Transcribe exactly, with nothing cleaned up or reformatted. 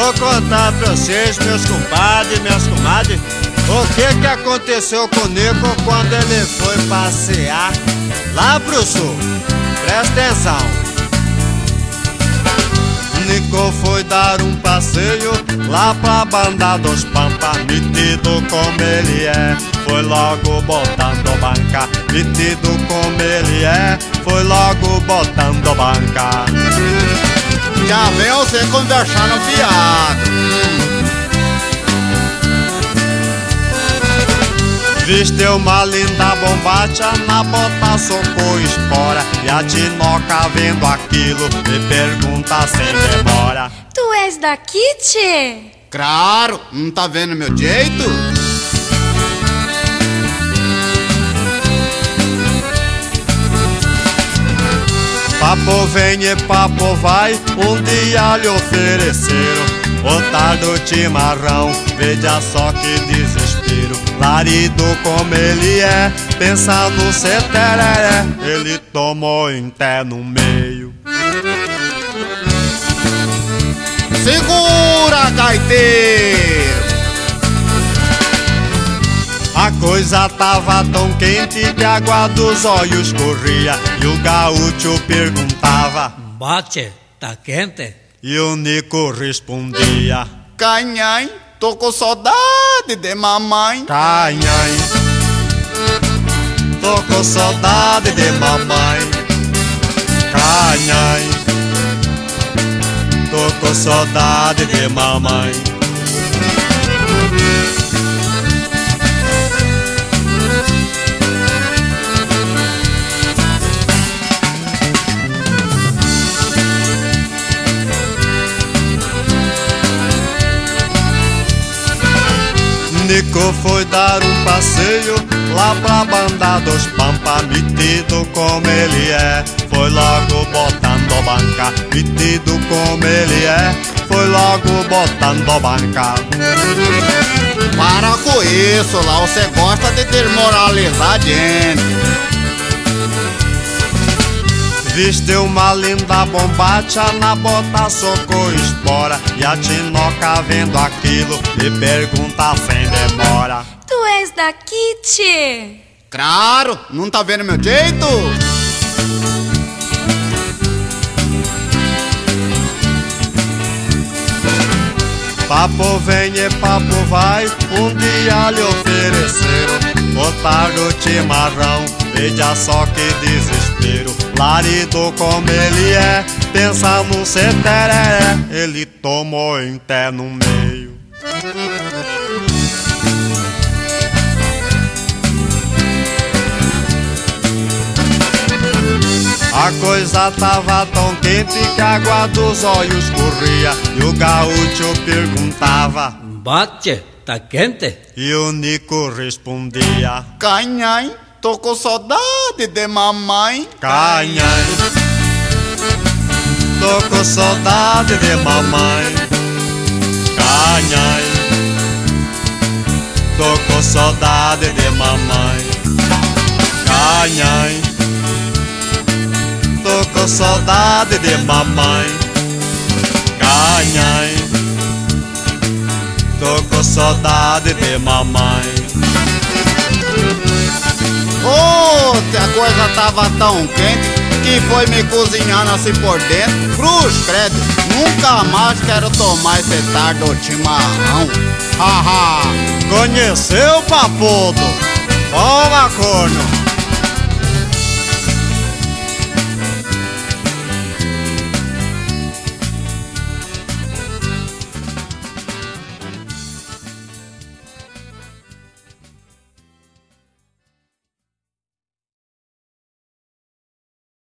Vou contar pra vocês, meus compadres e minhas comadres, o que que aconteceu com o Nico quando ele foi passear lá pro sul. Presta atenção. Nico foi dar um passeio lá pra banda dos Pampa. Metido como ele é, foi logo botando banca. Metido como ele é, foi logo botando banca. Já vem você conversando fiado. Vestiu uma linda bombacha, na bota socou espora. E a tinoca vendo aquilo me pergunta sem demora: Tu és daqui, tchê? Claro, não tá vendo meu jeito? Papo vem e papo vai, um dia lhe ofereceram botar do chimarrão, veja só que desespero. Larido como ele é, pensa no ser tereré, ele tomou em té no meio. Segura, gaiteiro! A coisa tava tão quente que a água dos olhos corria. E o gaúcho perguntava: Bate, tá quente? E o Nico respondia: Canhãe, tô com saudade de mamãe. Canhãe, tô com saudade de mamãe. Canhãe, tô com saudade de mamãe. Nico foi dar um passeio lá pra banda dos Pampa. Metido como ele é, foi logo botando banca. Metido como ele é, foi logo botando banca. Para com isso, lá você gosta de desmoralizar a gente. Vestiu uma linda bombacha, na bota socou espora. E a tinoca vendo aquilo me pergunta sem demora: Tu és daqui, tchê? Claro, não tá vendo meu jeito? Papo vem e papo vai, um dia lhe ofereceram botar do chimarrão, veja só que desespero. Larido como ele é, pensa no ser tereré, ele tomou em té no meio. A coisa tava tão quente que a água dos olhos corria. E o gaúcho perguntava: Bate, tá quente? E o Nico respondia: Canhãe, tô com saudade de mamãe. Canhãe, tô com saudade de mamãe. Canhãe, tô com saudade de mamãe. Canhãe, tô com saudade de mamãe. Canhãe, tô com saudade de mamãe. Oh, a coisa tava tão quente que foi me cozinhando assim por dentro. Cruz, credo, nunca mais quero tomar esse tardo chimarrão. Haha. Conheceu, papudo? Toma, corno.